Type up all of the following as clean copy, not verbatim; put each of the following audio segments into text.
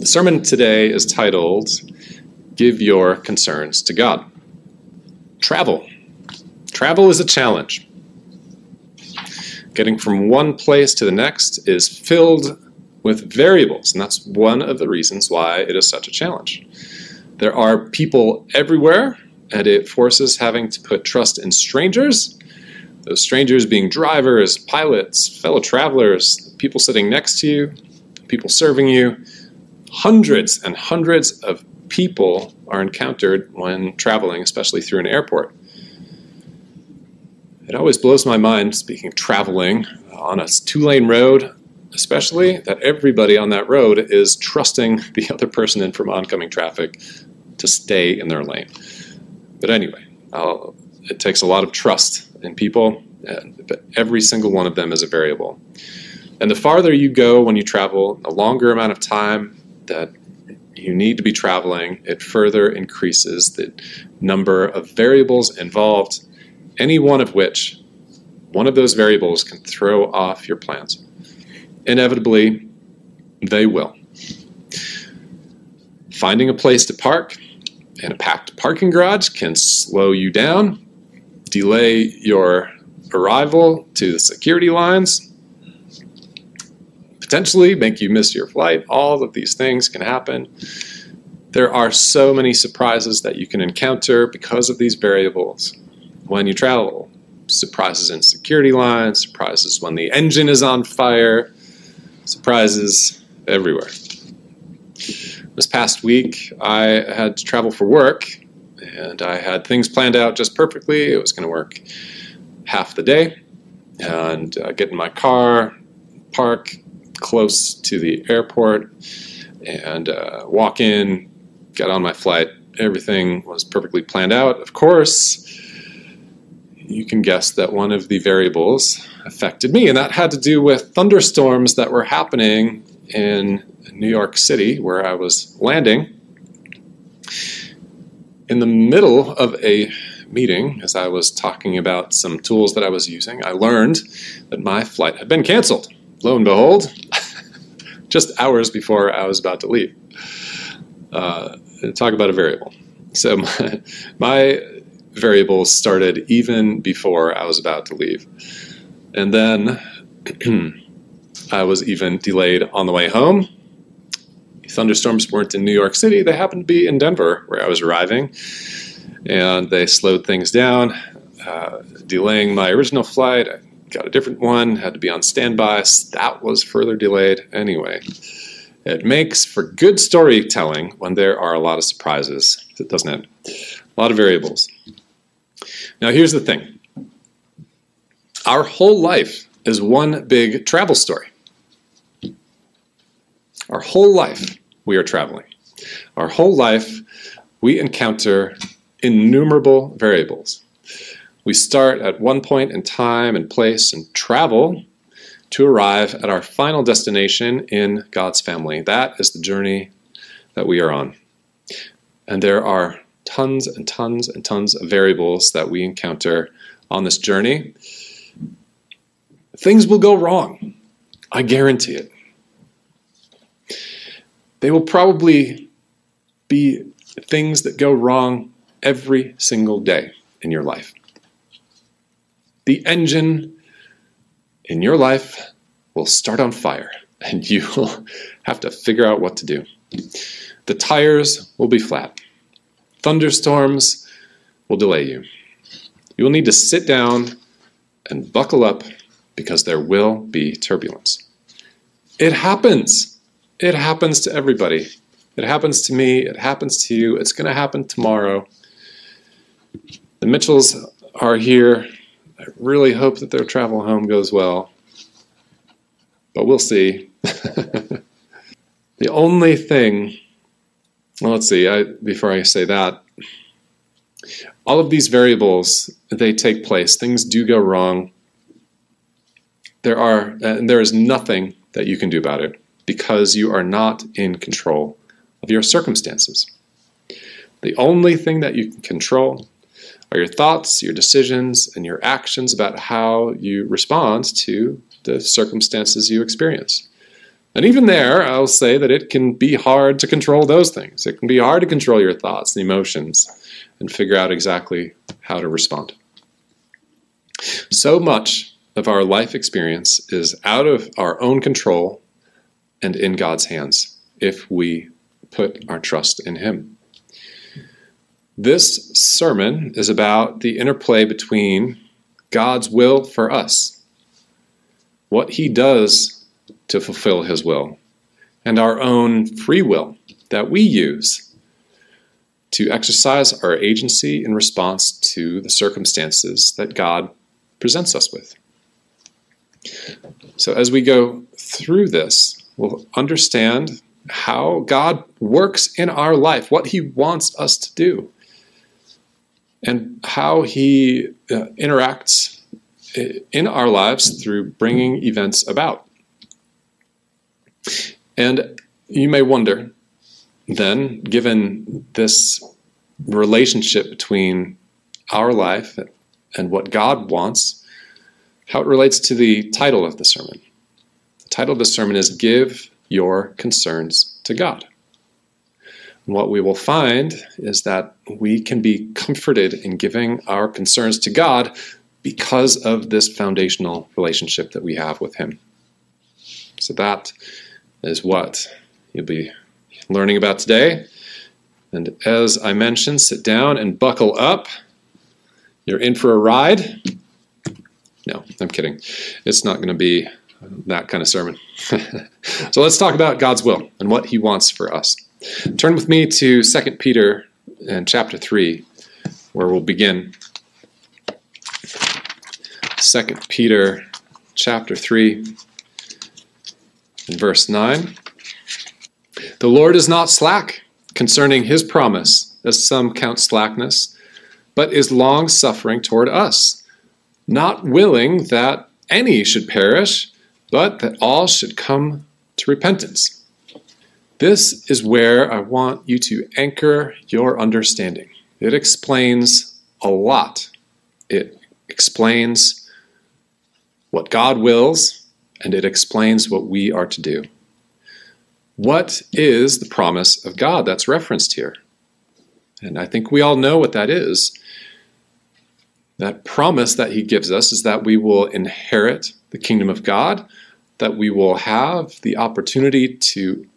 The sermon today is titled, Give Your Concerns to God. Travel. Travel is a challenge. Getting from one place to the next is filled with variables, and that's one of the reasons why it is such a challenge. There are people everywhere, and it forces having to put trust in strangers, those strangers being drivers, pilots, fellow travelers, people sitting next to you, people serving you. Hundreds and hundreds of people are encountered when traveling, especially through an airport. It always blows my mind, speaking of traveling, on a two-lane road, especially, that everybody on that road is trusting the other person in from oncoming traffic to stay in their lane. But anyway, it takes a lot of trust in people, but every single one of them is a variable. And the farther you go when you travel, the longer amount of time that you need to be traveling, it further increases the number of variables involved, any one of which, one of those variables can throw off your plans. Inevitably, they will. Finding a place to park in a packed parking garage can slow you down, delay your arrival to the security lines, potentially make you miss your flight. All of these things can happen. There are so many surprises that you can encounter because of these variables when you travel. Surprises in security lines, surprises when the engine is on fire, surprises everywhere. This past week, I had to travel for work, and I had things planned out just perfectly. It was going to work half the day, and get in my car, park close to the airport, and walk in, get on my flight. Everything was perfectly planned out. Of course, you can guess that one of the variables affected me, and that had to do with thunderstorms that were happening in New York City, where I was landing. In the middle of a meeting, as I was talking about some tools that I was using, I learned that my flight had been canceled. Lo and behold, just hours before I was about to leave. Talk about a variable. So my variables started even before I was about to leave. And then I was even delayed on the way home. Thunderstorms weren't in New York City. They happened to be in Denver, where I was arriving. And they slowed things down, delaying my original flight. I got a different one, had to be on standby. That was further delayed. Anyway, it makes for good storytelling when there are a lot of surprises, doesn't it? A lot of variables. Now, here's the thing. Our whole life is one big travel story. Our whole life, we are traveling. Our whole life, we encounter innumerable variables. We start at one point in time and place and travel to arrive at our final destination in God's family. That is the journey that we are on. And there are tons and tons and tons of variables that we encounter on this journey. Things will go wrong. I guarantee it. They will probably be things that go wrong every single day in your life. The engine in your life will start on fire, and you will have to figure out what to do. The tires will be flat. Thunderstorms will delay you. You will need to sit down and buckle up because there will be turbulence. It happens. It happens to everybody. It happens to me. It happens to you. It's going to happen tomorrow. The Mitchells are here. I really hope that their travel home goes well. But we'll see. The only thing, well, let's see, before I say that, all of these variables, they take place. Things do go wrong. There is nothing that you can do about it because you are not in control of your circumstances. The only thing that you can control are your thoughts, your decisions, and your actions about how you respond to the circumstances you experience. And even there, I'll say that it can be hard to control those things. It can be hard to control your thoughts and emotions and figure out exactly how to respond. So much of our life experience is out of our own control and in God's hands if we put our trust in Him. This sermon is about the interplay between God's will for us, what He does to fulfill His will, and our own free will that we use to exercise our agency in response to the circumstances that God presents us with. So as we go through this, we'll understand how God works in our life, what He wants us to do, and how He interacts in our lives through bringing events about. And you may wonder, then, given this relationship between our life and what God wants, how it relates to the title of the sermon. The title of the sermon is Give Your Concerns to God. And what we will find is that we can be comforted in giving our concerns to God because of this foundational relationship that we have with Him. So that is what you'll be learning about today. And as I mentioned, sit down and buckle up. You're in for a ride. No, I'm kidding. It's not going to be that kind of sermon. So let's talk about God's will and what He wants for us. Turn with me to 2 Peter and chapter 3, where we'll begin. 2 Peter chapter 3 and verse 9. The Lord is not slack concerning His promise, as some count slackness, but is long-suffering toward us, not willing that any should perish, but that all should come to repentance. This is where I want you to anchor your understanding. It explains a lot. It explains what God wills, and it explains what we are to do. What is the promise of God that's referenced here? And I think we all know what that is. That promise that He gives us is that we will inherit the kingdom of God, that we will have the opportunity to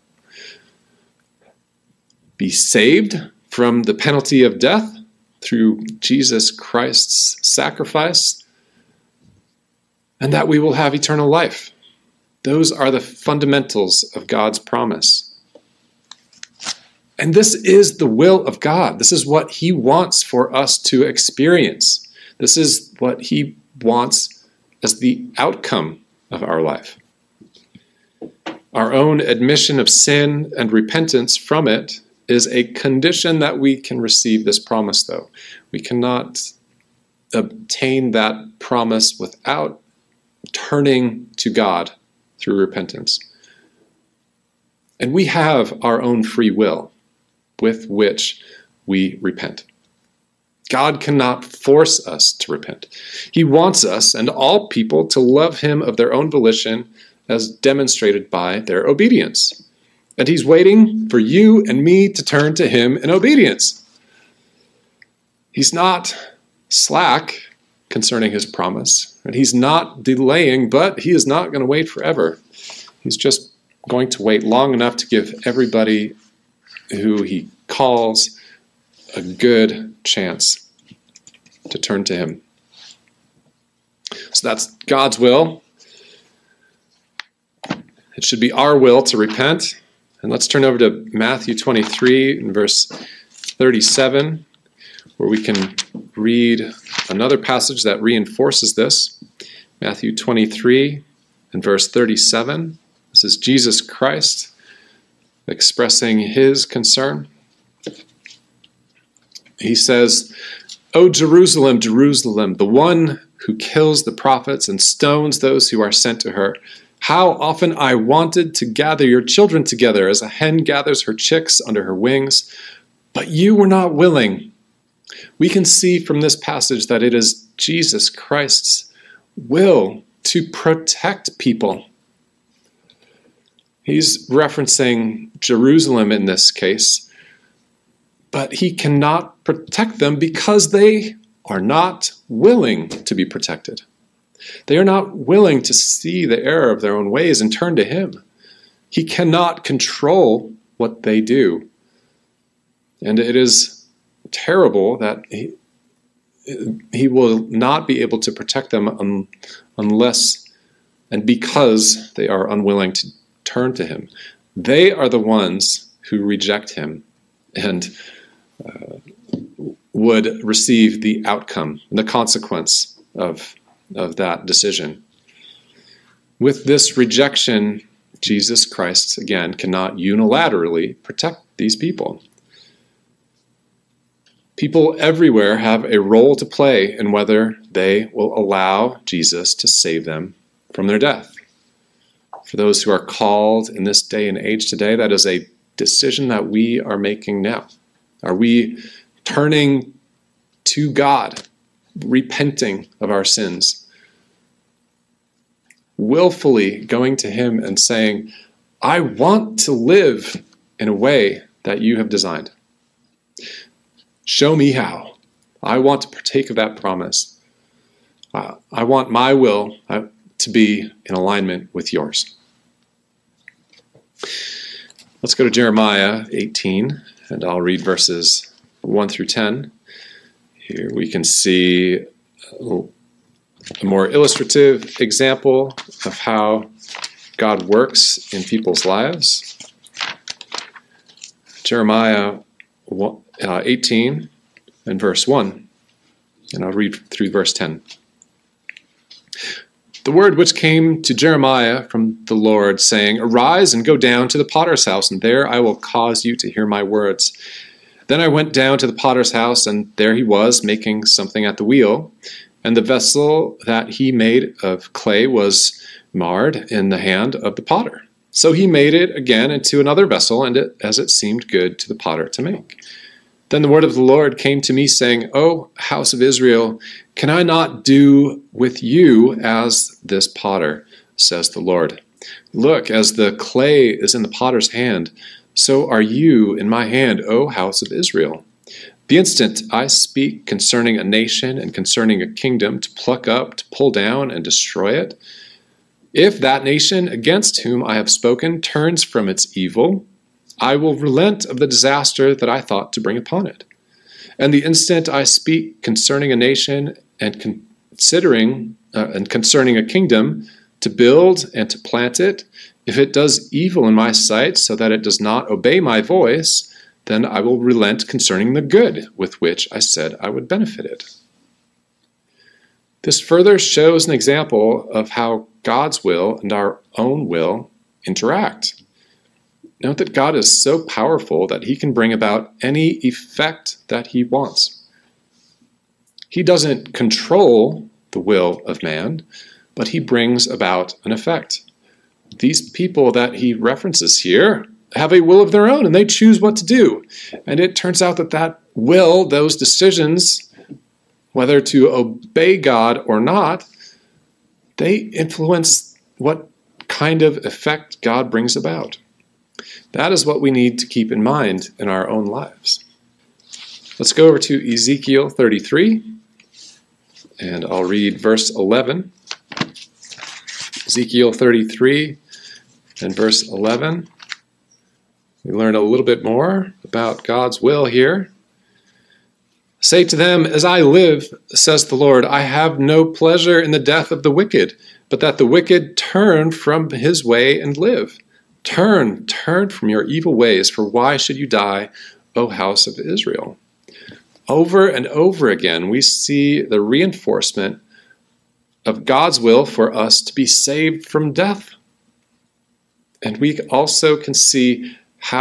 be saved from the penalty of death through Jesus Christ's sacrifice, and that we will have eternal life. Those are the fundamentals of God's promise. And this is the will of God. This is what He wants for us to experience. This is what He wants as the outcome of our life. Our own admission of sin and repentance from it is a condition that we can receive this promise, though. We cannot obtain that promise without turning to God through repentance. And we have our own free will with which we repent. God cannot force us to repent. He wants us and all people to love Him of their own volition as demonstrated by their obedience. And He's waiting for you and me to turn to Him in obedience. He's not slack concerning His promise, and He's not delaying, but He is not going to wait forever. He's just going to wait long enough to give everybody who He calls a good chance to turn to Him. So that's God's will. It should be our will to repent. And let's turn over to Matthew 23 and verse 37, where we can read another passage that reinforces this. Matthew 23 and verse 37. This is Jesus Christ expressing His concern. He says, "O Jerusalem, Jerusalem, the one who kills the prophets and stones those who are sent to her. How often I wanted to gather your children together as a hen gathers her chicks under her wings, but you were not willing." We can see from this passage that it is Jesus Christ's will to protect people. He's referencing Jerusalem in this case, but he cannot protect them because they are not willing to be protected. They are not willing to see the error of their own ways and turn to him. He cannot control what they do. And it is terrible that he will not be able to protect them unless and because they are unwilling to turn to him. They are the ones who reject him and would receive the outcome, the consequence of that decision. With this rejection, Jesus Christ, again, cannot unilaterally protect these people. People everywhere have a role to play in whether they will allow Jesus to save them from their death. For those who are called in this day and age today, that is a decision that we are making now. Are we turning to God, repenting of our sins, willfully going to him and saying, I want to live in a way that you have designed. Show me how. I want to partake of that promise. I want my will to be in alignment with yours. Let's go to Jeremiah 18, and I'll read verses 1 through 10. Here we can see a more illustrative example of how God works in people's lives. Jeremiah 18 and verse 1, and I'll read through verse 10. The word which came to Jeremiah from the Lord, saying, Arise and go down to the potter's house, and there I will cause you to hear my words. Then I went down to the potter's house, and there he was, making something at the wheel. And the vessel that he made of clay was marred in the hand of the potter. So he made it again into another vessel, as it seemed good to the potter to make. Then the word of the Lord came to me, saying, O house of Israel, can I not do with you as this potter, says the Lord? Look, as the clay is in the potter's hand, so are you in my hand, O house of Israel. The instant I speak concerning a nation and concerning a kingdom to pluck up, to pull down, and destroy it, if that nation against whom I have spoken turns from its evil, I will relent of the disaster that I thought to bring upon it. And the instant I speak concerning a nation and concerning a kingdom to build and to plant it, if it does evil in my sight so that it does not obey my voice, then I will relent concerning the good with which I said I would benefit it. This further shows an example of how God's will and our own will interact. Note that God is so powerful that he can bring about any effect that he wants. He doesn't control the will of man, but he brings about an effect. These people that he references here have a will of their own, and they choose what to do. And it turns out that will, those decisions, whether to obey God or not, they influence what kind of effect God brings about. That is what we need to keep in mind in our own lives. Let's go over to Ezekiel 33, and I'll read verse 11. Ezekiel 33 and verse 11. We learn a little bit more about God's will here. Say to them, as I live, says the Lord, I have no pleasure in the death of the wicked, but that the wicked turn from his way and live. Turn from your evil ways, for why should you die, O house of Israel? Over and over again, we see the reinforcement of God's will for us to be saved from death. And we also can see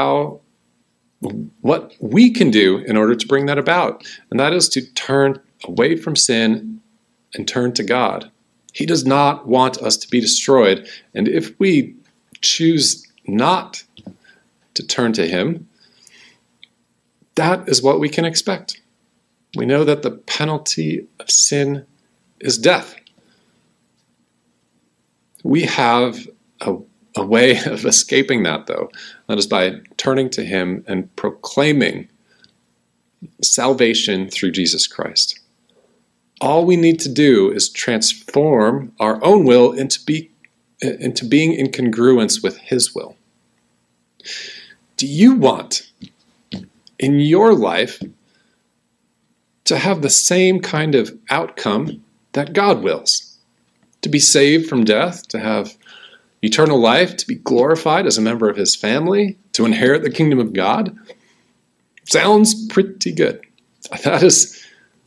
what we can do in order to bring that about. And that is to turn away from sin and turn to God. He does not want us to be destroyed. And if we choose not to turn to him, that is what we can expect. We know that the penalty of sin is death. We have a A way of escaping that, though, that is by turning to him and proclaiming salvation through Jesus Christ. All we need to do is transform our own will into being in congruence with his will. Do you want in your life to have the same kind of outcome that God wills? To be saved from death, to have eternal life, to be glorified as a member of his family, to inherit the kingdom of God? Sounds pretty good. That is,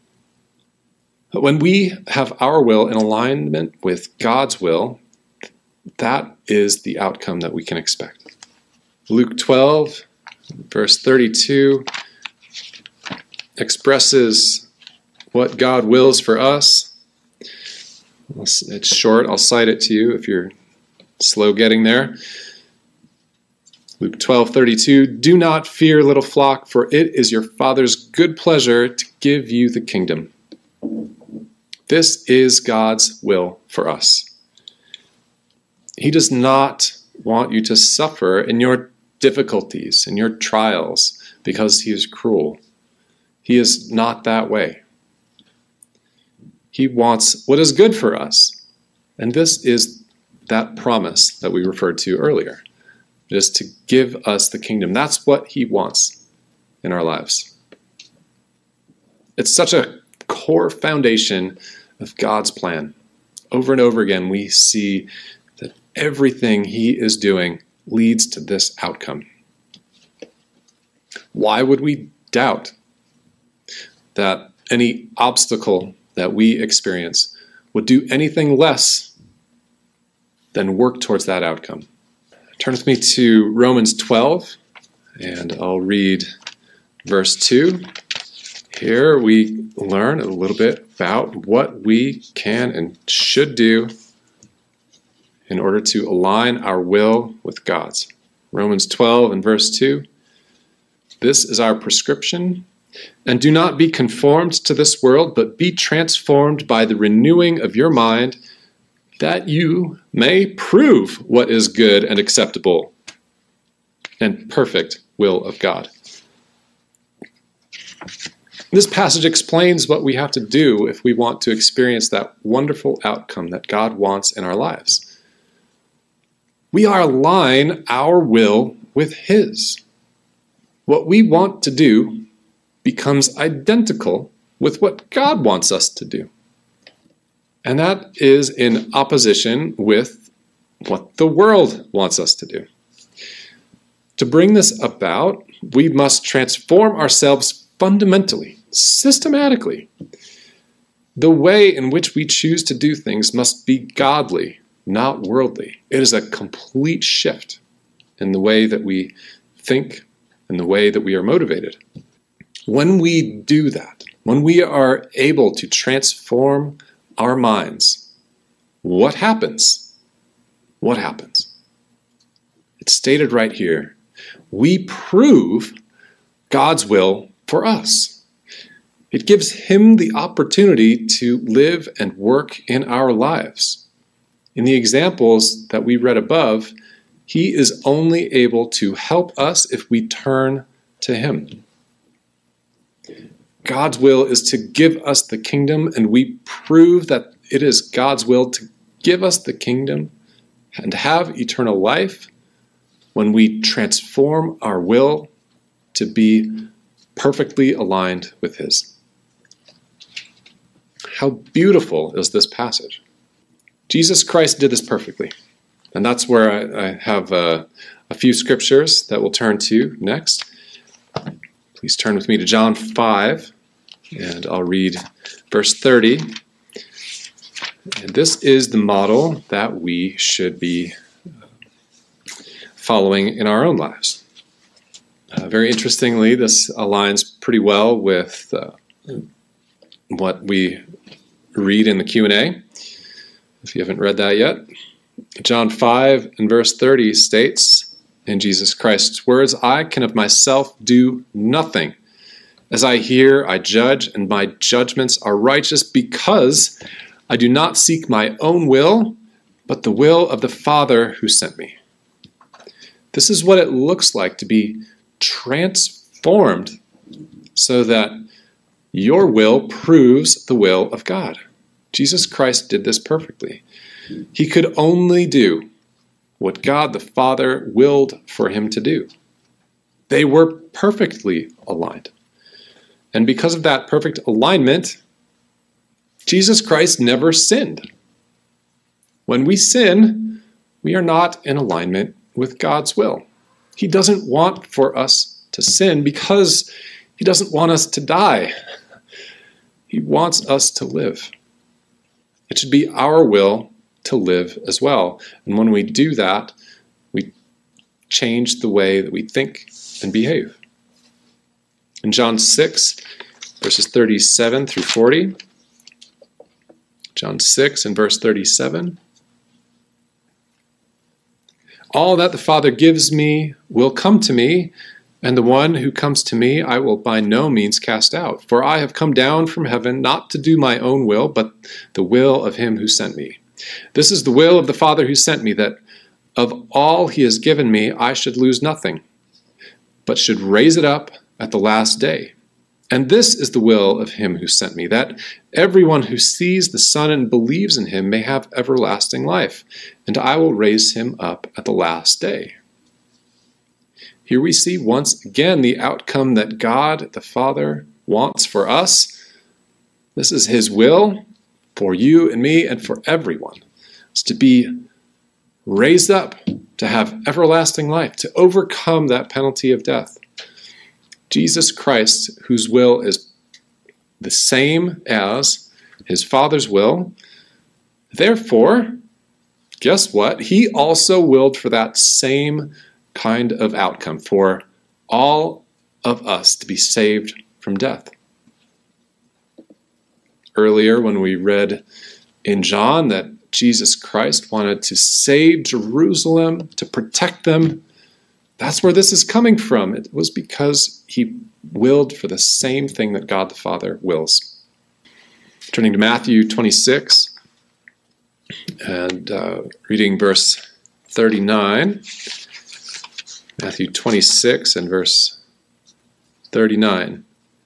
when we have our will in alignment with God's will, that is the outcome that we can expect. Luke 12, verse 32, expresses what God wills for us. It's short. I'll cite it to you if you're slow getting there. Luke 12:32, do not fear, little flock, for it is your Father's good pleasure to give you the kingdom. This is God's will for us. He does not want you to suffer in your difficulties, in your trials, because he is cruel. He is not that way. He wants what is good for us. And this is that promise that we referred to earlier. It is to give us the kingdom. That's what he wants in our lives. It's such a core foundation of God's plan. Over and over again, we see that everything he is doing leads to this outcome. Why would we doubt that any obstacle that we experience would do anything less than work towards that outcome? Turn with me to Romans 12, and I'll read verse 2. Here we learn a little bit about what we can and should do in order to align our will with God's. Romans 12 and verse 2. This is our prescription. And do not be conformed to this world, but be transformed by the renewing of your mind, that you may prove what is good and acceptable and perfect will of God. This passage explains what we have to do if we want to experience that wonderful outcome that God wants in our lives. We are align our will with his. What we want to do becomes identical with what God wants us to do. And that is in opposition with what the world wants us to do. To bring this about, we must transform ourselves fundamentally, systematically. The way in which we choose to do things must be godly, not worldly. It is a complete shift in the way that we think and the way that we are motivated. When we do that, when we are able to transform our minds, what happens? What happens? It's stated right here. We prove God's will for us. It gives him the opportunity to live and work in our lives. In the examples that we read above, he is only able to help us if we turn to him. God's will is to give us the kingdom, and we prove that it is God's will to give us the kingdom and have eternal life when we transform our will to be perfectly aligned with his. How beautiful is this passage? Jesus Christ did this perfectly. And that's where I have a few scriptures that we'll turn to next. Please turn with me to John 5, and I'll read verse 30. And this is the model that we should be following in our own lives. Very interestingly, this aligns pretty well with what we read in the Q&A, if you haven't read that yet. John 5 and verse 30 states, in Jesus Christ's words, I can of myself do nothing. As I hear, I judge, and my judgments are righteous because I do not seek my own will, but the will of the Father who sent me. This is what it looks like to be transformed so that your will proves the will of God. Jesus Christ did this perfectly. He could only do what God the Father willed for him to do. They were perfectly aligned. And because of that perfect alignment, Jesus Christ never sinned. When we sin, we are not in alignment with God's will. He doesn't want for us to sin because he doesn't want us to die. He wants us to live. It should be our will to live as well. And when we do that, we change the way that we think and behave. In John 6, verses 37 through 40, John 6 and verse 37, all that the Father gives me will come to me, and the one who comes to me I will by no means cast out. For I have come down from heaven not to do my own will, but the will of him who sent me. This is the will of the Father who sent me, that of all he has given me I should lose nothing, but should raise it up at the last day. And this is the will of him who sent me, that everyone who sees the Son and believes in him may have everlasting life, and I will raise him up at the last day. Here we see once again the outcome that God the Father wants for us. This is his will for you and me and for everyone. It's to be raised up, to have everlasting life, to overcome that penalty of death. Jesus Christ, whose will is the same as his Father's will, therefore, guess what? He also willed for that same kind of outcome, for all of us to be saved from death. Earlier, when we read in John that Jesus Christ wanted to save Jerusalem, to protect them, that's where this is coming from. It was because he willed for the same thing that God the Father wills. Turning to Matthew 26 and reading verse 39. Matthew 26 and verse 39.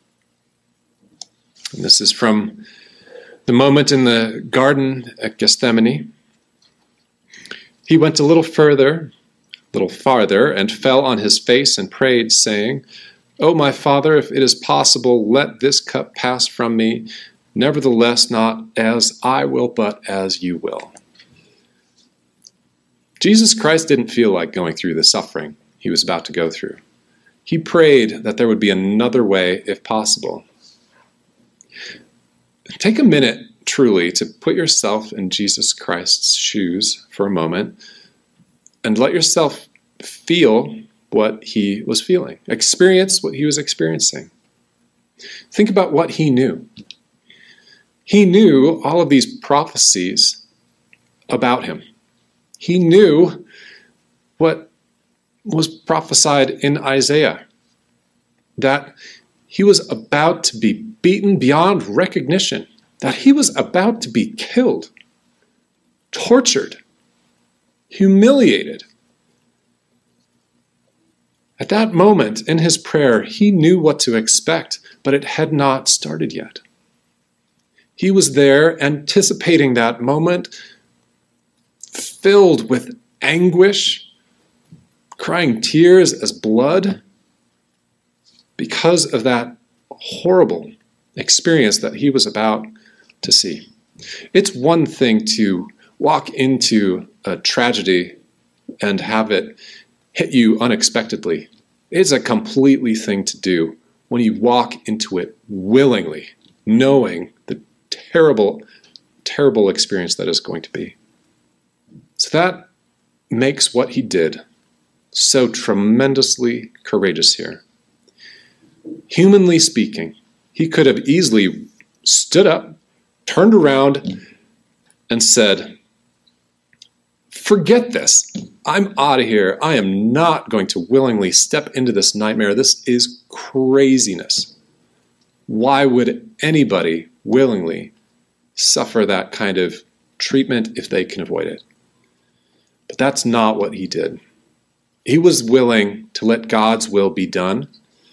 And this is from the moment in the garden at Gethsemane. He went a little farther, and fell on his face and prayed, saying, O my Father, if it is possible, let this cup pass from me. Nevertheless, not as I will, but as you will. Jesus Christ didn't feel like going through the suffering he was about to go through. He prayed that there would be another way if possible. Take a minute, truly, to put yourself in Jesus Christ's shoes for a moment and let yourself feel what he was feeling. Experience what he was experiencing. Think about what he knew. He knew all of these prophecies about him. He knew what was prophesied in Isaiah, that he was about to be beaten beyond recognition, that he was about to be killed, tortured, humiliated. At that moment in his prayer, he knew what to expect, but it had not started yet. He was there anticipating that moment, filled with anguish, crying tears as blood, because of that horrible experience that he was about to see. It's one thing to walk into a tragedy and have it hit you unexpectedly. It's a completely thing to do when you walk into it willingly, knowing the terrible, terrible experience that is going to be. So that makes what he did so tremendously courageous here. Humanly speaking, he could have easily stood up, turned around, and said, forget this. I'm out of here. I am not going to willingly step into this nightmare. This is craziness. Why would anybody willingly suffer that kind of treatment if they can avoid it? But that's not what he did. He was willing to let God's will be done.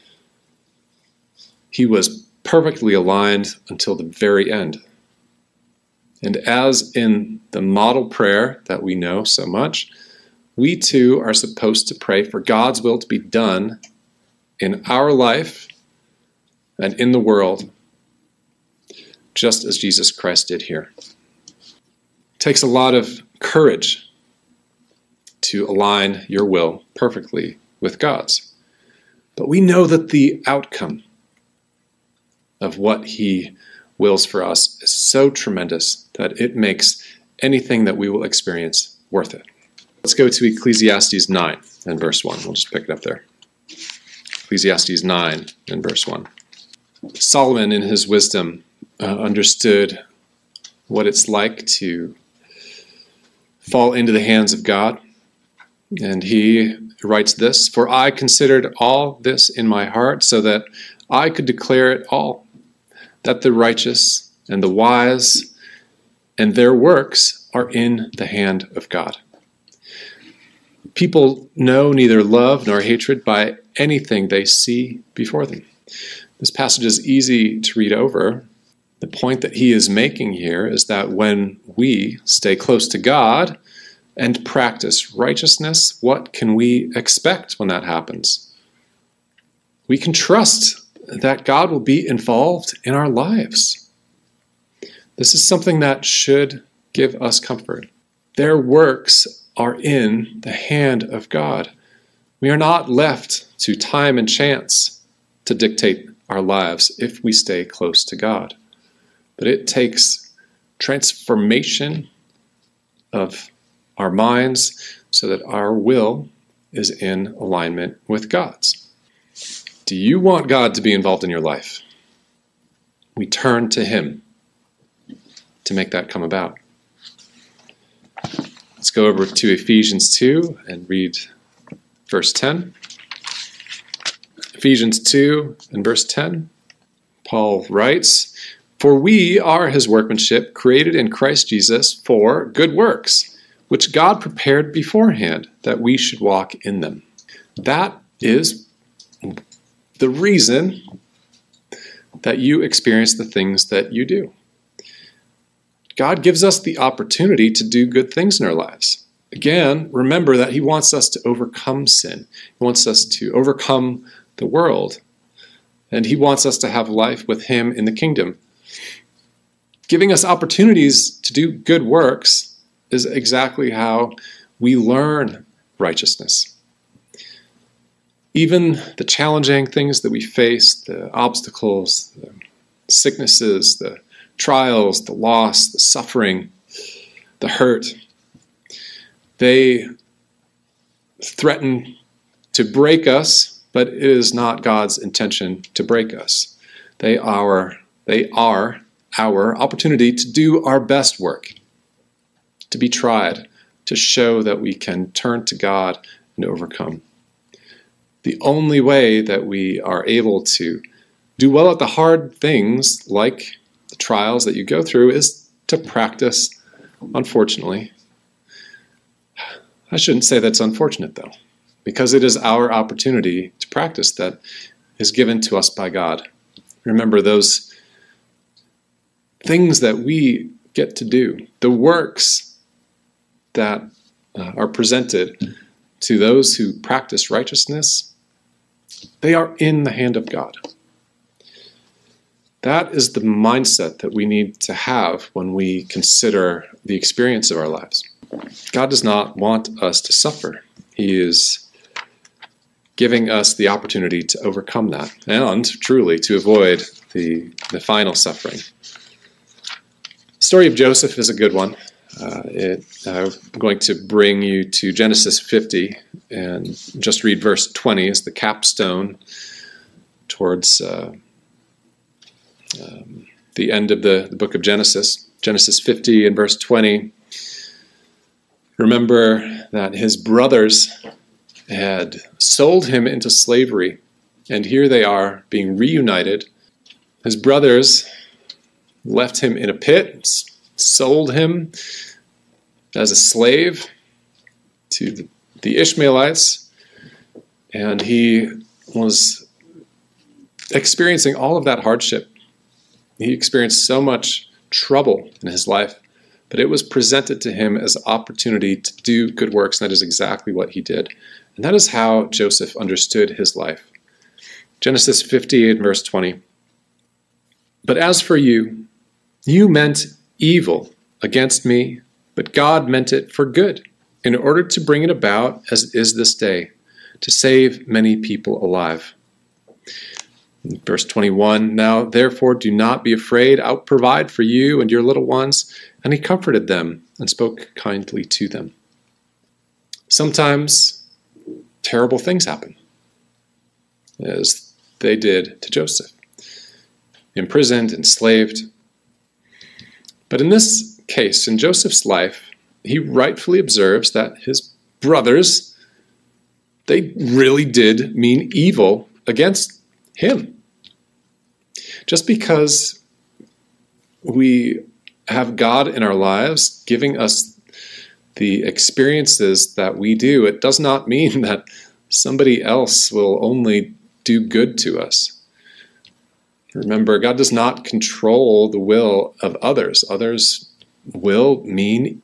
He was perfectly aligned until the very end. And as in the model prayer that we know so much, we too are supposed to pray for God's will to be done in our life and in the world, just as Jesus Christ did here. It takes a lot of courage to align your will perfectly with God's. But we know that the outcome of what He wills for us is so tremendous that it makes anything that we will experience worth it. Let's go to Ecclesiastes 9 and verse 1. We'll just pick it up there. Ecclesiastes 9 and verse 1. Solomon, in his wisdom, understood what it's like to fall into the hands of God. And he writes this, "For I considered all this in my heart so that I could declare it all, that the righteous and the wise and their works are in the hand of God. People know neither love nor hatred by anything they see before them." This passage is easy to read over. The point that he is making here is that when we stay close to God and practice righteousness, what can we expect when that happens? We can trust that God will be involved in our lives. This is something that should give us comfort. Their works are in the hand of God. We are not left to time and chance to dictate our lives if we stay close to God. But it takes transformation of our minds so that our will is in alignment with God's. Do you want God to be involved in your life? We turn to Him to make that come about. Let's go over to Ephesians 2 and read verse 10. Ephesians 2 and verse 10. Paul writes, "For we are His workmanship, created in Christ Jesus for good works, which God prepared beforehand that we should walk in them." That is the reason that you experience the things that you do. God gives us the opportunity to do good things in our lives. Again, remember that He wants us to overcome sin. He wants us to overcome the world. And He wants us to have life with Him in the kingdom. Giving us opportunities to do good works is exactly how we learn righteousness. Even the challenging things that we face, the obstacles, the sicknesses, the trials, the loss, the suffering, the hurt, they threaten to break us, but it is not God's intention to break us. They are our opportunity to do our best work, to be tried, to show that we can turn to God and overcome. The only way that we are able to do well at the hard things, like the trials that you go through, is to practice, unfortunately. I shouldn't say that's unfortunate, though, because it is our opportunity to practice that is given to us by God. Remember those things that we get to do, the works that are presented to those who practice righteousness, they are in the hand of God. That is the mindset that we need to have when we consider the experience of our lives. God does not want us to suffer. He is giving us the opportunity to overcome that and truly to avoid the final suffering. The story of Joseph is a good one. I'm going to bring you to Genesis 50 and just read verse 20 as the capstone towards the end of the book of Genesis. Genesis 50 and verse 20. Remember that his brothers had sold him into slavery, and here they are being reunited. His brothers left him in a pit, sold him as a slave to the Ishmaelites, And he was experiencing all of that hardship. He experienced so much trouble in his life, but it was presented to him as an opportunity to do good works, and that is exactly what he did. And that is how Joseph understood his life. Genesis 58, verse 20. But as for you, you meant evil against me, but God meant it for good, in order to bring it about as it is this day, to save many people alive. Verse 21, now therefore do not be afraid, I'll provide for you and your little ones. And he comforted them and spoke kindly to them. Sometimes terrible things happen, as they did to Joseph. Imprisoned, enslaved. But in this case, in Joseph's life, he rightfully observes that his brothers, they really did mean evil against him. Just because we have God in our lives giving us the experiences that we do, it does not mean that somebody else will only do good to us. Remember, God does not control the will of others. Others will do mean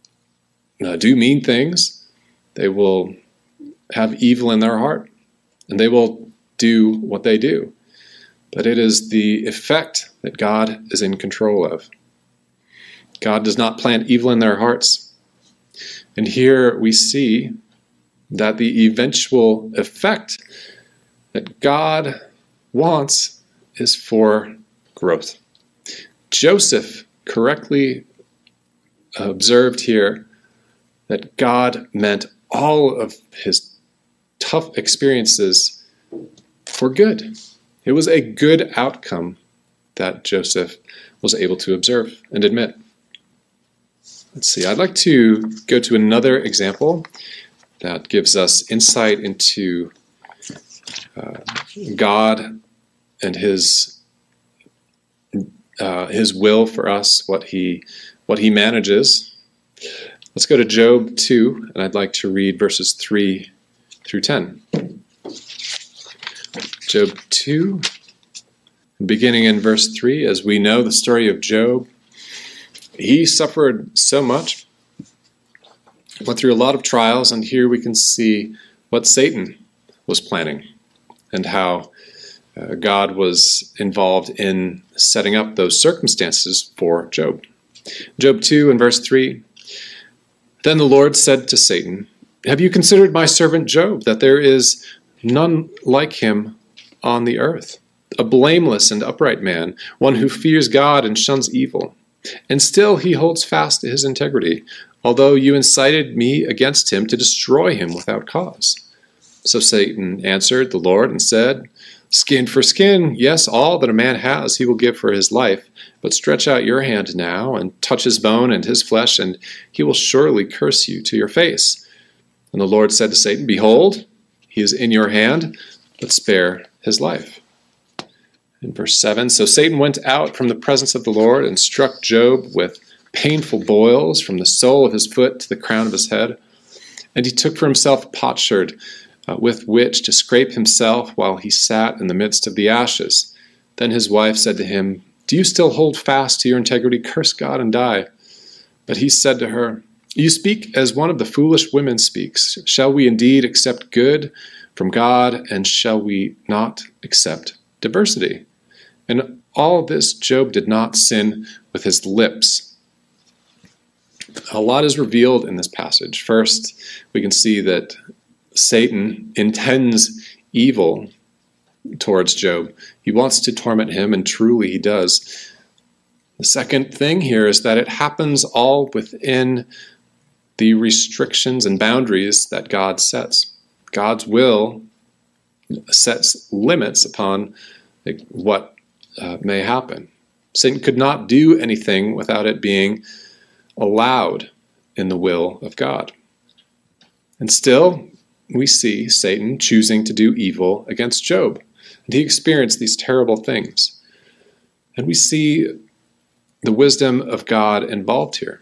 things. They will have evil in their heart, and they will do what they do. But it is the effect that God is in control of. God does not plant evil in their hearts. And here we see that the eventual effect that God wants is for growth. Joseph correctly observed here that God meant all of his tough experiences for good. It was a good outcome that Joseph was able to observe and admit. Let's see, I'd like to go to another example that gives us insight into God and his will for us, what he manages. Let's go to Job 2, and I'd like to read verses 3 through 10. Job 2, beginning in verse 3, as we know the story of Job, he suffered so much, went through a lot of trials, and here we can see what Satan was planning and how God was involved in setting up those circumstances for Job. Job 2 and verse 3, then the Lord said to Satan, have you considered my servant Job, that there is none like him on the earth, a blameless and upright man, one who fears God and shuns evil? And still he holds fast to his integrity, although you incited me against him to destroy him without cause. So Satan answered the Lord and said, skin for skin, yes, all that a man has he will give for his life, but stretch out your hand now and touch his bone and his flesh, and he will surely curse you to your face. And the Lord said to Satan, behold, he is in your hand, but spare his life. In verse 7, so Satan went out from the presence of the Lord and struck Job with painful boils from the sole of his foot to the crown of his head. And he took for himself a potsherd with which to scrape himself while he sat in the midst of the ashes. Then his wife said to him, do you still hold fast to your integrity? Curse God and die. But he said to her, you speak as one of the foolish women speaks. Shall we indeed accept good from God, and shall we not accept diversity? And all this Job did not sin with his lips. A lot is revealed in this passage. First, we can see that Satan intends evil towards Job. He wants to torment him, and truly he does. The second thing here is that it happens all within the restrictions and boundaries that God sets. God's will sets limits upon what may happen. Satan could not do anything without it being allowed in the will of God. And still, we see Satan choosing to do evil against Job. And he experienced these terrible things. And we see the wisdom of God involved here.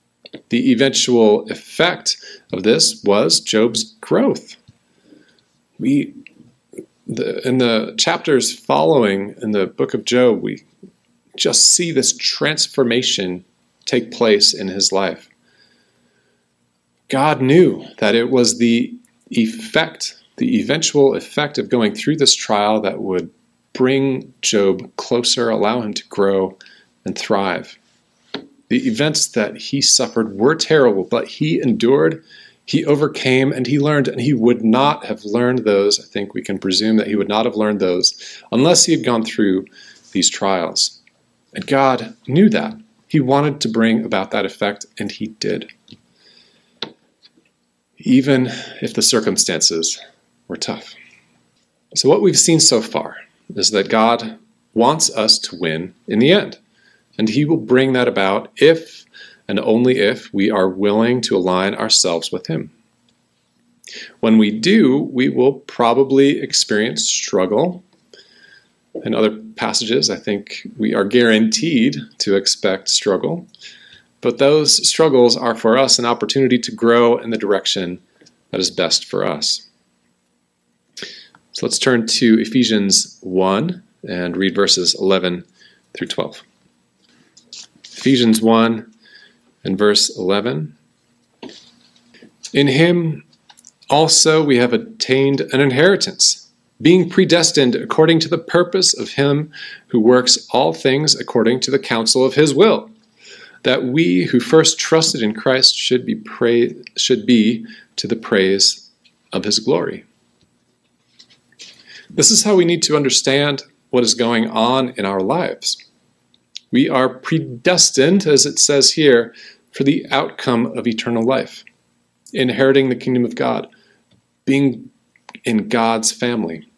The eventual effect of this was Job's growth. In the chapters following in the book of Job, we just see this transformation take place in his life. God knew that it was the eventual effect of going through this trial that would bring Job closer, allow him to grow and thrive. The events that he suffered were terrible, but he endured, he overcame, and he learned, and he would not have learned those. I think we can presume that he would not have learned those unless he had gone through these trials. And God knew that. He wanted to bring about that effect, and he did. Even if the circumstances were tough. So what we've seen so far is that God wants us to win in the end. And he will bring that about if and only if we are willing to align ourselves with him. When we do, we will probably experience struggle. In other passages, I think we are guaranteed to expect struggle. But those struggles are for us an opportunity to grow in the direction that is best for us. So let's turn to Ephesians 1 and read verses 11 through 12. Ephesians 1 and verse 11. In him also we have attained an inheritance, being predestined according to the purpose of him who works all things according to the counsel of his will, that we who first trusted in Christ should be to the praise of his glory. This is how we need to understand what is going on in our lives. We are predestined, as it says here, for the outcome of eternal life, inheriting the kingdom of God, being in God's family.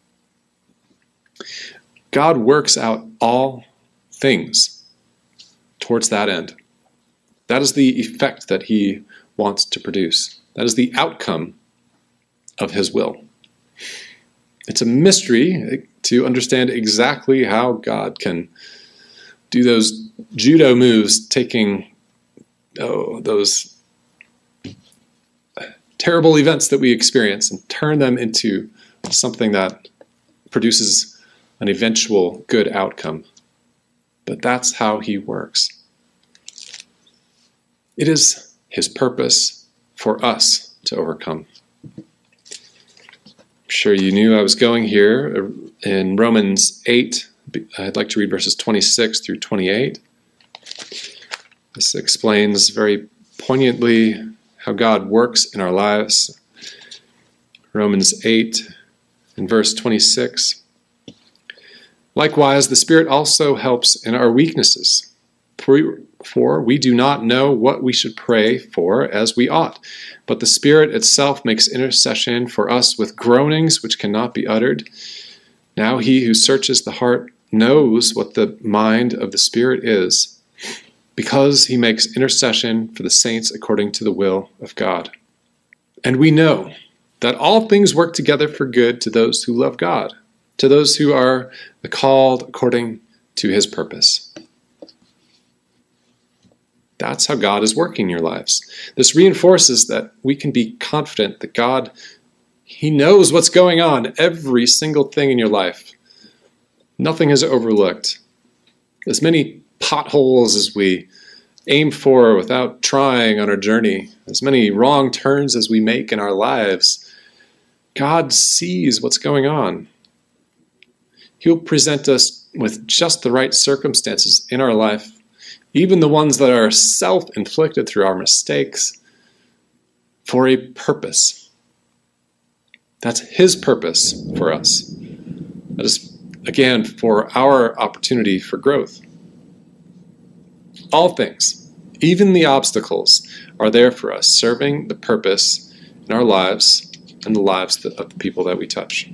God works out all things towards that end. That is the effect that he wants to produce. That is the outcome of his will. It's a mystery to understand exactly how God can do those judo moves, taking those terrible events that we experience and turn them into something that produces an eventual good outcome. But that's how he works. It is his purpose for us to overcome. I'm sure you knew I was going here in Romans 8. I'd like to read verses 26 through 28. This explains very poignantly how God works in our lives. Romans 8 and verse 26. Likewise, the Spirit also helps in our weaknesses. For we do not know what we should pray for as we ought, but the Spirit itself makes intercession for us with groanings which cannot be uttered. Now he who searches the heart knows what the mind of the Spirit is, because he makes intercession for the saints according to the will of God. And we know that all things work together for good to those who love God, to those who are called according to his purpose. That's how God is working in your lives. This reinforces that we can be confident that God, he knows what's going on, every single thing in your life. Nothing is overlooked. As many potholes as we aim for without trying on our journey, as many wrong turns as we make in our lives, God sees what's going on. He'll present us with just the right circumstances in our life, even the ones that are self-inflicted through our mistakes, for a purpose. That's his purpose for us. That is, again, for our opportunity for growth. All things, even the obstacles, are there for us, serving the purpose in our lives and the lives of the people that we touch.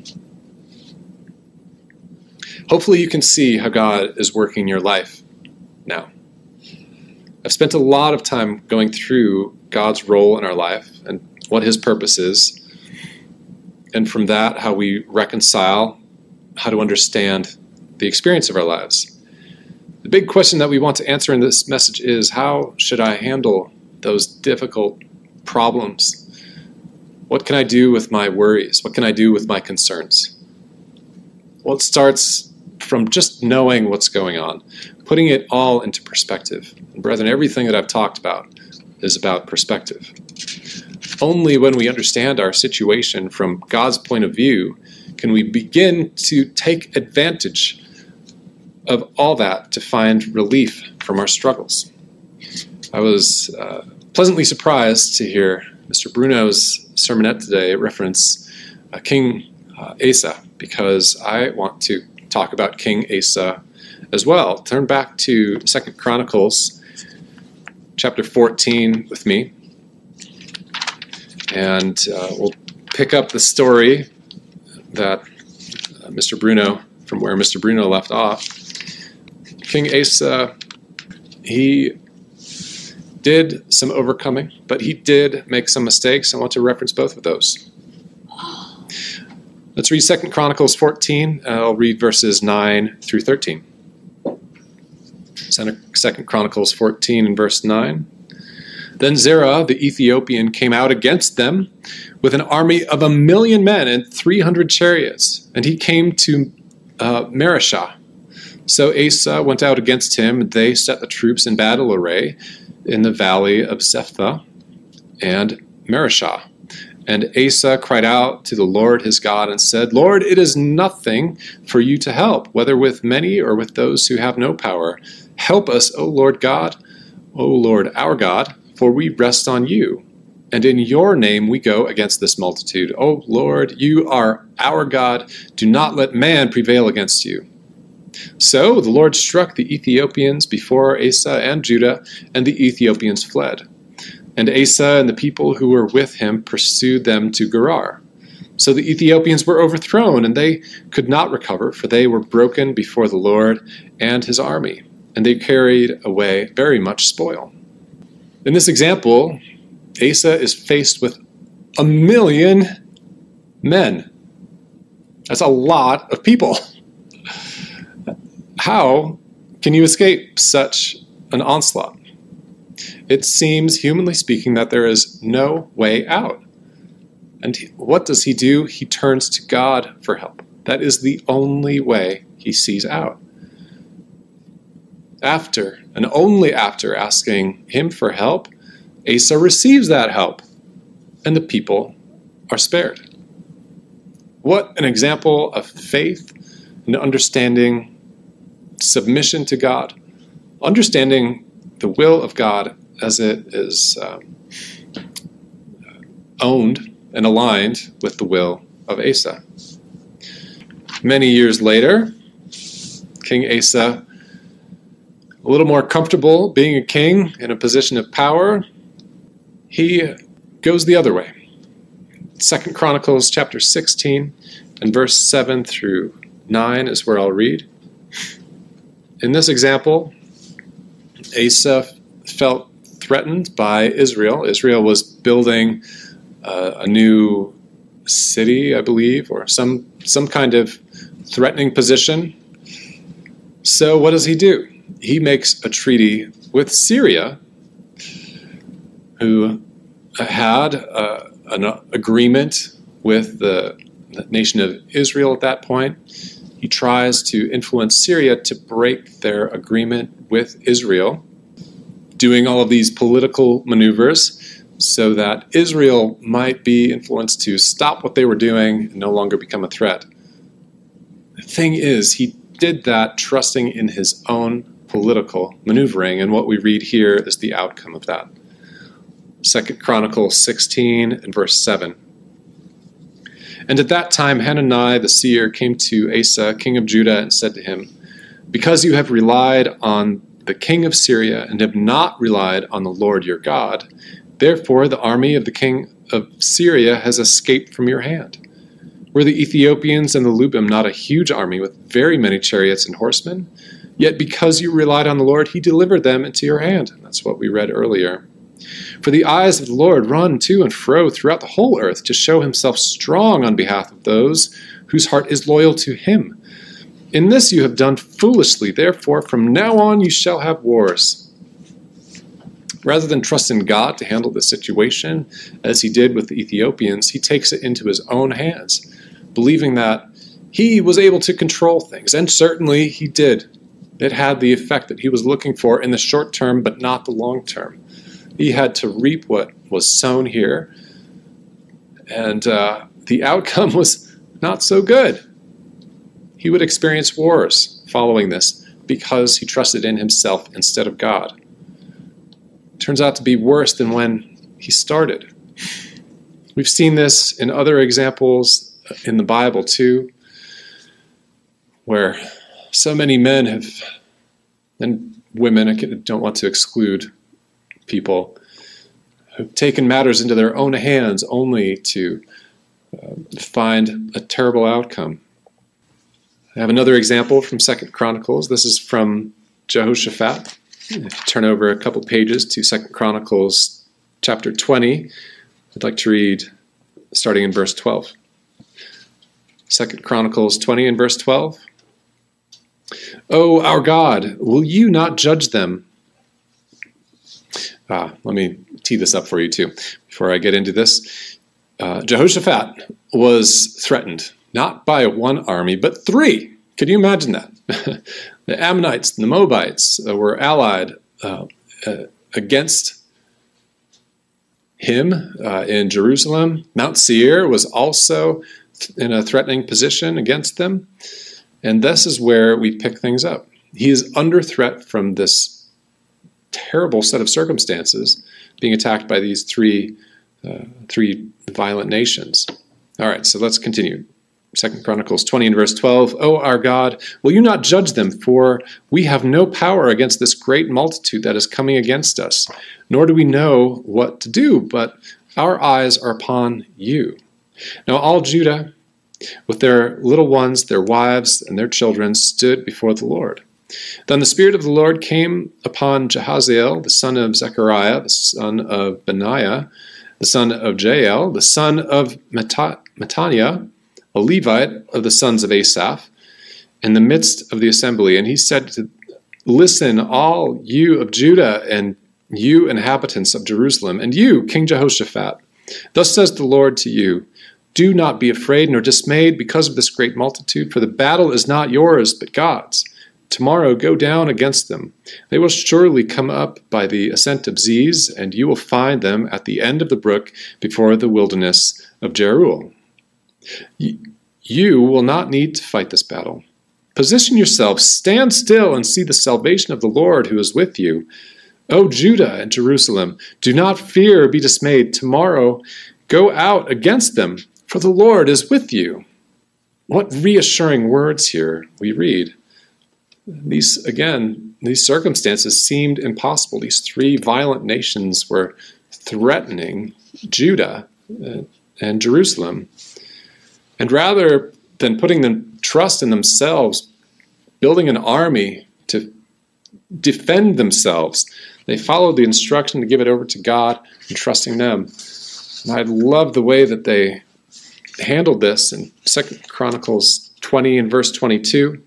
Hopefully you can see how God is working your life now. I've spent a lot of time going through God's role in our life and what his purpose is, and from that, how we reconcile, how to understand the experience of our lives. The big question that we want to answer in this message is, how should I handle those difficult problems What can I do with my worries? What can I do with my concerns? Well, it starts from just knowing what's going on, putting it all into perspective. And brethren, everything that I've talked about is about perspective. Only when we understand our situation from God's point of view can we begin to take advantage of all that to find relief from our struggles. I was pleasantly surprised to hear Mr. Bruno's sermonette today reference King Asa, because I want to talk about King Asa as well. Turn back to 2 Chronicles chapter 14 with me, and we'll pick up the story that from where Mr. Bruno left off. King Asa, he did some overcoming, but he did make some mistakes. I want to reference both of those. Let's read 2 Chronicles 14. I'll read verses 9 through 13. 2 Chronicles 14 and verse 9. Then Zerah the Ethiopian came out against them with an army of 1,000,000 men and 300 chariots, and he came to Mareshah. So Asa went out against him, and they set the troops in battle array in the valley of Zephah and Mareshah. And Asa cried out to the Lord his God and said, Lord, it is nothing for you to help, whether with many or with those who have no power. Help us, O Lord God, O Lord our God, for we rest on you. And in your name we go against this multitude. O Lord, you are our God. Do not let man prevail against you. So the Lord struck the Ethiopians before Asa and Judah, and the Ethiopians fled. And Asa and the people who were with him pursued them to Gerar. So the Ethiopians were overthrown, and they could not recover, for they were broken before the Lord and his army, and they carried away very much spoil. In this example, Asa is faced with 1,000,000 men. That's a lot of people. How can you escape such an onslaught? It seems, humanly speaking, that there is no way out. And what does he do? He turns to God for help. That is the only way he sees out. After, and only after, asking him for help, Asa receives that help, and the people are spared. What an example of faith and understanding submission to God, understanding the will of God as it is owned and aligned with the will of Asa. Many years later, King Asa, a little more comfortable being a king in a position of power, he goes the other way. 2 Chronicles chapter 16 and verse 7 through 9 is where I'll read. In this example, Asa felt threatened by Israel. Israel was building a new city, I believe, or some kind of threatening position. So what does he do? He makes a treaty with Syria, who had an agreement with the nation of Israel at that point. He tries to influence Syria to break their agreement with Israel, doing all of these political maneuvers so that Israel might be influenced to stop what they were doing and no longer become a threat. The thing is, he did that trusting in his own political maneuvering, and what we read here is the outcome of that. 2 Chronicles 16 and verse 7. And at that time Hanani the seer came to Asa, king of Judah, and said to him, because you have relied on the king of Syria and have not relied on the Lord your God, therefore the army of the king of Syria has escaped from your hand. Were the Ethiopians and the Lubim not a huge army with very many chariots and horsemen? Yet because you relied on the Lord, he delivered them into your hand. That's what we read earlier. For the eyes of the Lord run to and fro throughout the whole earth to show himself strong on behalf of those whose heart is loyal to him. In this you have done foolishly, therefore from now on you shall have wars. Rather than trust in God to handle the situation, as he did with the Ethiopians, he takes it into his own hands, believing that he was able to control things. And certainly he did. It had the effect that he was looking for in the short term, but not the long term. He had to reap what was sown here, and the outcome was not so good. He would experience wars following this because he trusted in himself instead of God. It turns out to be worse than when he started. We've seen this in other examples in the Bible too, where so many men have, and women, I don't want to exclude people, have taken matters into their own hands only to find a terrible outcome. I have another example from 2 Chronicles. This is from Jehoshaphat. If you turn over a couple pages to 2 Chronicles chapter 20, I'd like to read starting in verse 12. 2 Chronicles 20 and verse 12. "O our God, will you not judge them?" Let me tee this up for you too before I get into this. Jehoshaphat was threatened, not by one army, but three. Could you imagine that? The Ammonites and the Moabites were allied against him in Jerusalem. Mount Seir was also in a threatening position against them. And this is where we pick things up. He is under threat from this terrible set of circumstances, being attacked by these three violent nations. All right, so let's continue. 2 Chronicles 20 and verse 12. "O our God, will you not judge them? For we have no power against this great multitude that is coming against us, nor do we know what to do, but our eyes are upon you." Now all Judah, with their little ones, their wives, and their children, stood before the Lord. Then the Spirit of the Lord came upon Jahaziel, the son of Zechariah, the son of Benaiah, the son of Jael, the son of Mattaniah, a Levite of the sons of Asaph, in the midst of the assembly. And he said, "Listen, all you of Judah, and you inhabitants of Jerusalem, and you, King Jehoshaphat. Thus says the Lord to you, do not be afraid nor dismayed because of this great multitude, for the battle is not yours, but God's. Tomorrow go down against them. They will surely come up by the ascent of Ziz, and you will find them at the end of the brook before the wilderness of Jeruel. You will not need to fight this battle. Position yourselves, stand still, and see the salvation of the Lord who is with you. O Judah and Jerusalem, do not fear or be dismayed. Tomorrow go out against them, for the Lord is with you." What reassuring words here we read. These circumstances seemed impossible. These three violent nations were threatening Judah and Jerusalem. And rather than putting them trust in themselves, building an army to defend themselves, they followed the instruction to give it over to God and trusting them. And I love the way that they handled this in 2 Chronicles 20 and verse 22.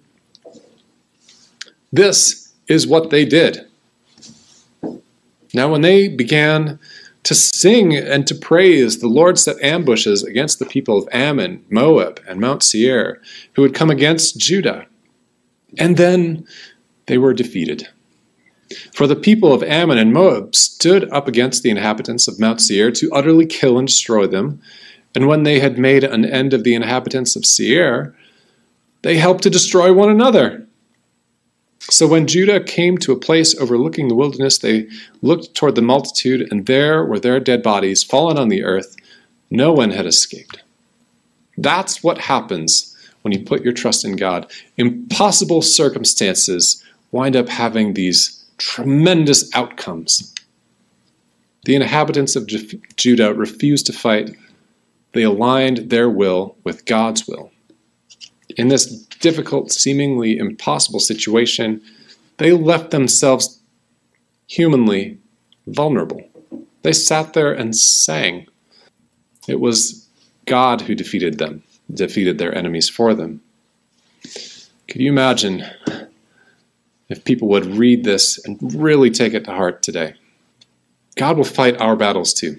This is what they did. Now when they began to sing and to praise, the Lord set ambushes against the people of Ammon, Moab, and Mount Seir, who had come against Judah. And then they were defeated. For the people of Ammon and Moab stood up against the inhabitants of Mount Seir to utterly kill and destroy them. And when they had made an end of the inhabitants of Seir, they helped to destroy one another. So when Judah came to a place overlooking the wilderness, they looked toward the multitude, and there were their dead bodies fallen on the earth. No one had escaped. That's what happens when you put your trust in God. Impossible circumstances wind up having these tremendous outcomes. The inhabitants of Judah refused to fight. They aligned their will with God's will. In this difficult, seemingly impossible situation, they left themselves humanly vulnerable. They sat there and sang. It was God who defeated their enemies for them. Could you imagine if people would read this and really take it to heart today? God will fight our battles too,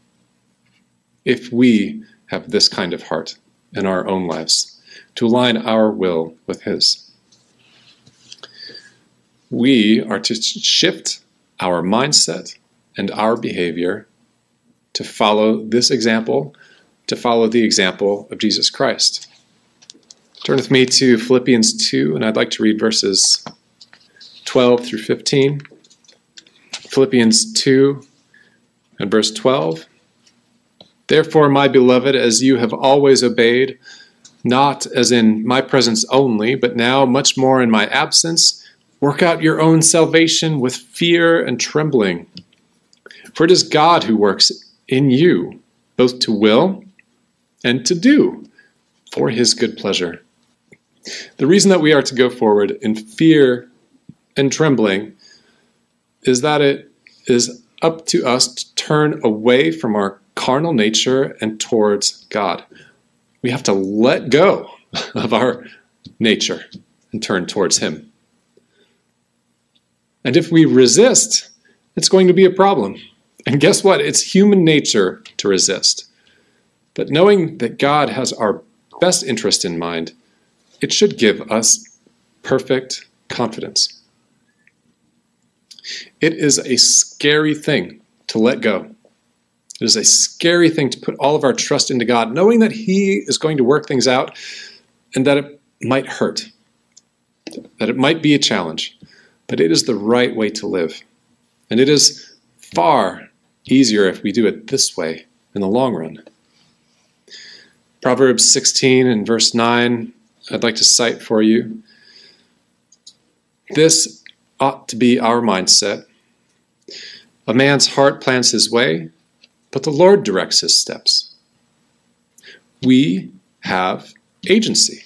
if we have this kind of heart in our own lives, to align our will with his. We are to shift our mindset and our behavior to follow this example, to follow the example of Jesus Christ. Turn with me to Philippians 2, and I'd like to read verses 12 through 15. Philippians 2 and verse 12. Therefore, my beloved, as you have always obeyed, not as in my presence only, but now much more in my absence, work out your own salvation with fear and trembling. For it is God who works in you, both to will and to do for his good pleasure. The reason that we are to go forward in fear and trembling is that it is up to us to turn away from our carnal nature and towards God. We have to let go of our nature and turn towards him. And if we resist, it's going to be a problem. And guess what? It's human nature to resist. But knowing that God has our best interest in mind, it should give us perfect confidence. It is a scary thing to let go. It is a scary thing to put all of our trust into God, knowing that he is going to work things out and that it might hurt, that it might be a challenge, but it is the right way to live. And it is far easier if we do it this way in the long run. Proverbs 16 and verse 9, I'd like to cite for you. This ought to be our mindset. A man's heart plans his way, but the Lord directs his steps. We have agency.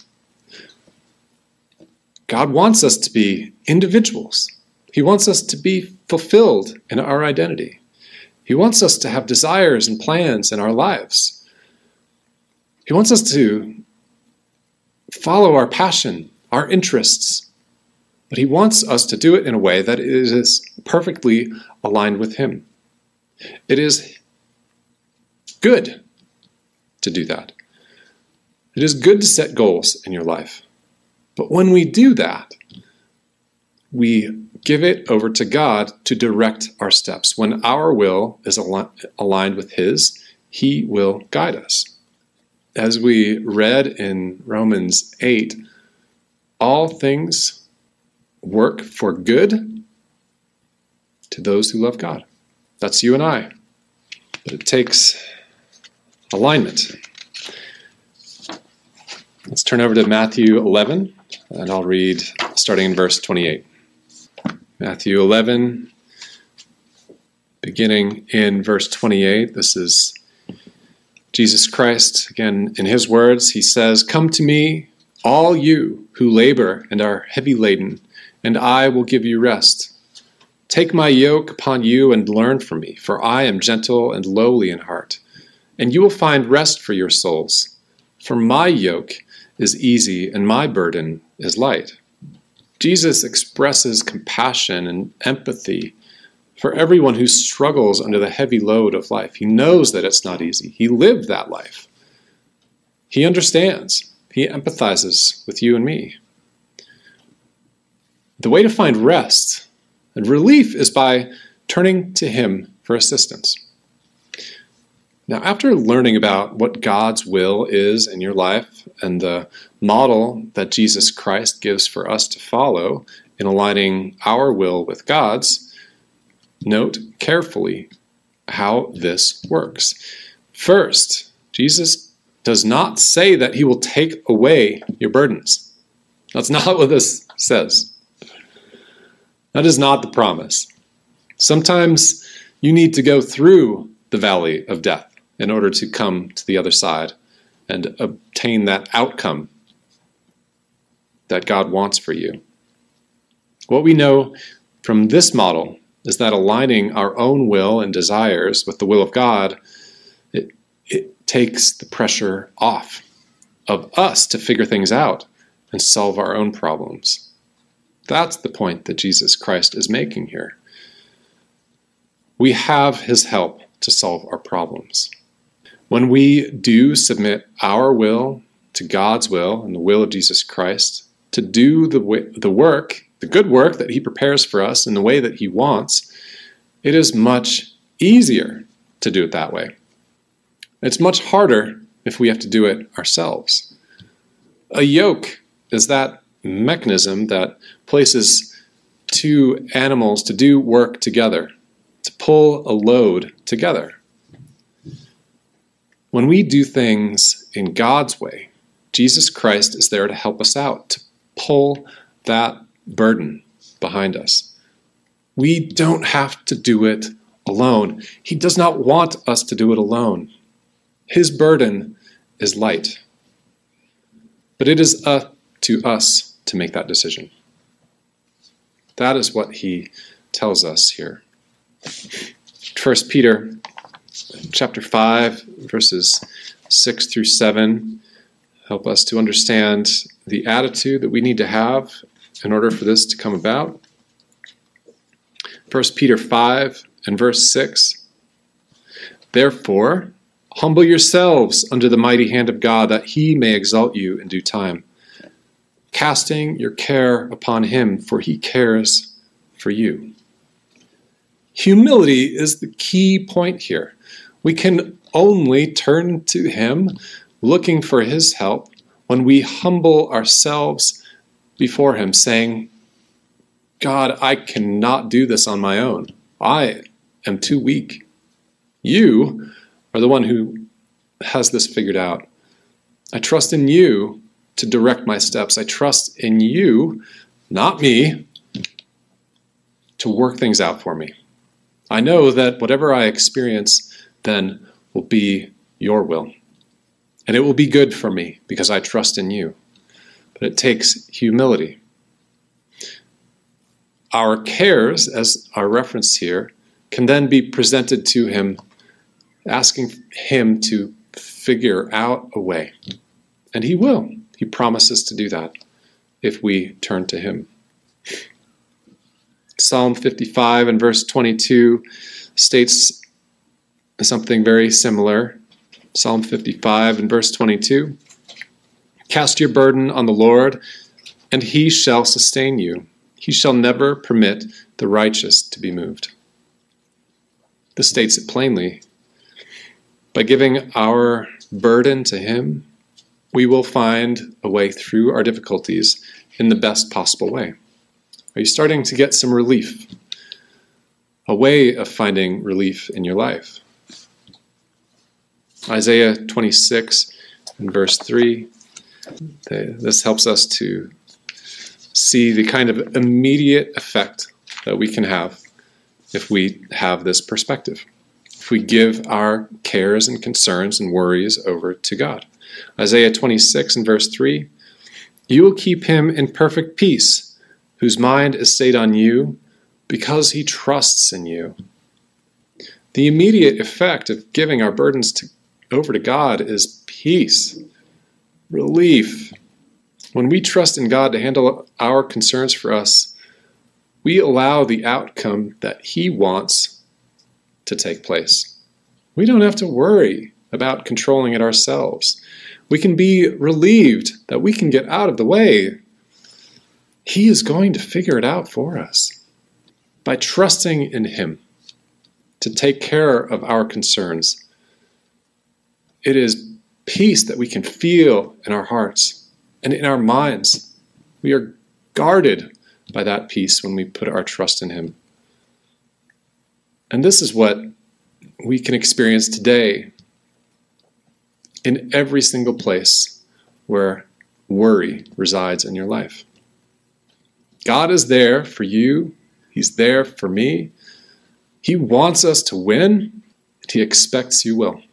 God wants us to be individuals. He wants us to be fulfilled in our identity. He wants us to have desires and plans in our lives. He wants us to follow our passion, our interests, but he wants us to do it in a way that is perfectly aligned with him. It is good to do that. It is good to set goals in your life. But when we do that, we give it over to God to direct our steps. When our will is aligned with his, he will guide us. As we read in Romans 8, all things work for good to those who love God. That's you and I. But it takes alignment. Let's turn over to Matthew 11, and I'll read starting in verse 28. Matthew 11, beginning in verse 28. This is Jesus Christ. Again, in his words, he says, "Come to me, all you who labor and are heavy laden, and I will give you rest. Take my yoke upon you and learn from me, for I am gentle and lowly in heart, and you will find rest for your souls. For my yoke is easy and my burden is light." Jesus expresses compassion and empathy for everyone who struggles under the heavy load of life. He knows that it's not easy. He lived that life. He understands. He empathizes with you and me. The way to find rest and relief is by turning to him for assistance. Now, after learning about what God's will is in your life and the model that Jesus Christ gives for us to follow in aligning our will with God's, note carefully how this works. First, Jesus does not say that he will take away your burdens. That's not what this says. That is not the promise. Sometimes you need to go through the valley of death in order to come to the other side and obtain that outcome that God wants for you. What we know from this model is that aligning our own will and desires with the will of God, it takes the pressure off of us to figure things out and solve our own problems. That's the point that Jesus Christ is making here. We have his help to solve our problems. When we do submit our will to God's will and the will of Jesus Christ, to do the work, the good work that he prepares for us in the way that he wants, it is much easier to do it that way. It's much harder if we have to do it ourselves. A yoke is that mechanism that places two animals to do work together, to pull a load together. When we do things in God's way, Jesus Christ is there to help us out, to pull that burden behind us. We don't have to do it alone. He does not want us to do it alone. His burden is light. But it is up to us to make that decision. That is what he tells us here. 1 Peter chapter 5, verses 6 through 7 help us to understand the attitude that we need to have in order for this to come about. 1 Peter 5 and verse 6. Therefore, humble yourselves under the mighty hand of God, that he may exalt you in due time, casting your care upon him, for he cares for you. Humility is the key point here. We can only turn to him, looking for his help, when we humble ourselves before him, saying, God, I cannot do this on my own. I am too weak. You are the one who has this figured out. I trust in you to direct my steps. I trust in you, not me, to work things out for me. I know that whatever I experience then will be your will. And it will be good for me because I trust in you. But it takes humility. Our cares, as are referenced here, can then be presented to him, asking him to figure out a way. And he will. He promises to do that if we turn to him. Psalm 55 and verse 22 states something very similar. Psalm 55 and verse 22. Cast your burden on the Lord, and he shall sustain you. He shall never permit the righteous to be moved. This states it plainly. By giving our burden to him, we will find a way through our difficulties in the best possible way. Are you starting to get some relief? A way of finding relief in your life? Isaiah 26 and verse 3. This helps us to see the kind of immediate effect that we can have if we have this perspective. If we give our cares and concerns and worries over to God. Isaiah 26 and verse 3. You will keep him in perfect peace, whose mind is stayed on you, because he trusts in you. The immediate effect of giving our burdens over to God is peace, relief. When we trust in God to handle our concerns for us, we allow the outcome that he wants to take place. We don't have to worry about controlling it ourselves. We can be relieved that we can get out of the way. He is going to figure it out for us. By trusting in him to take care of our concerns, it is peace that we can feel in our hearts and in our minds. We are guarded by that peace when we put our trust in him. And this is what we can experience today in every single place where worry resides in your life. God is there for you. He's there for me. He wants us to win, and he expects you will.